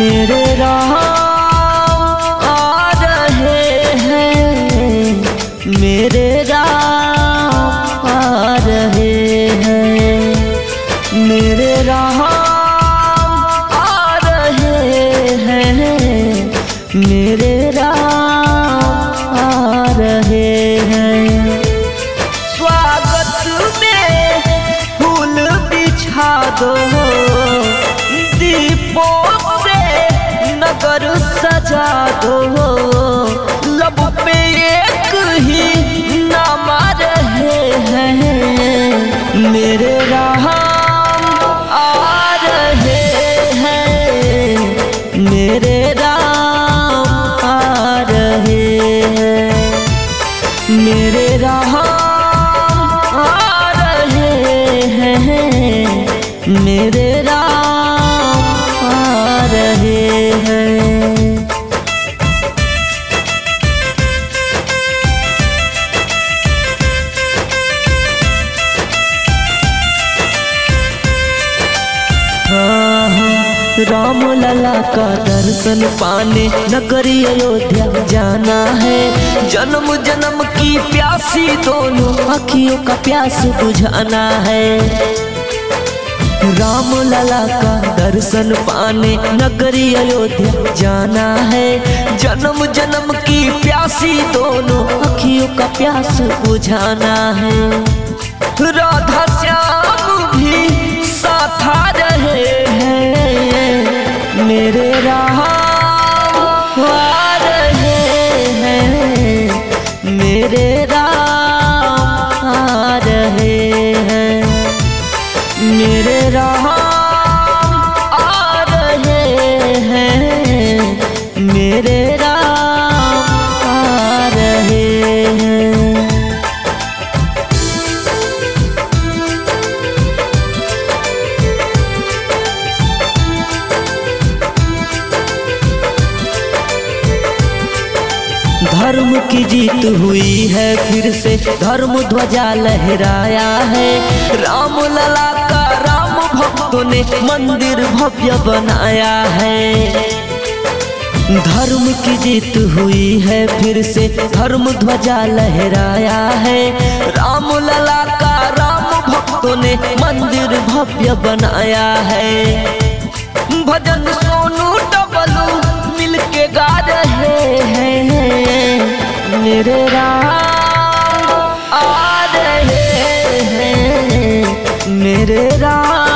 मेरे राम आ रहे हैं, मेरे राम आ रहे हैं, मेरे राम आ रहे हैं, मेरे राम आ रहे हैं। स्वागत में फूल बिछा दो, दीपों से नगर सजा दो, लब पे एक ही नाम आ रहे हैं, मेरे राम आ रहे हैं, मेरे राम आ रहे हैं, मेरे राम आ रहे हैं, मेरे राम आ रहे हैं। राम लला का दर्शन पाने नगरी अयोध्या जाना है, जन्म जन्म की प्यासी दोनों अखियों का प्यास बुझाना है। राम लला का दर्शन पाने नगरी अयोध्या जाना है, जन्म जन्म की प्यासी दोनों अखियों का प्यास बुझाना है। राधा श्याम भी साथ आ रहे हैं, मेरे राम आ रहे हैं, मेरे राम आ रहे हैं, मेरे राम आ रहे हैं, मेरे राम आ रहे हैं। धर्म की जीत हुई है फिर से, धर्म ध्वजा लहराया है, राम लला का राम भक्तों ने मंदिर भव्य बनाया है। धर्म की जीत हुई है फिर से, धर्म ध्वजा लहराया है, राम लला का राम भक्तों ने मंदिर भव्य बनाया है। भजन सोनू डबलू मिलके गा रहे हैं, मेरे राम आ रहे हैं, मेरे राम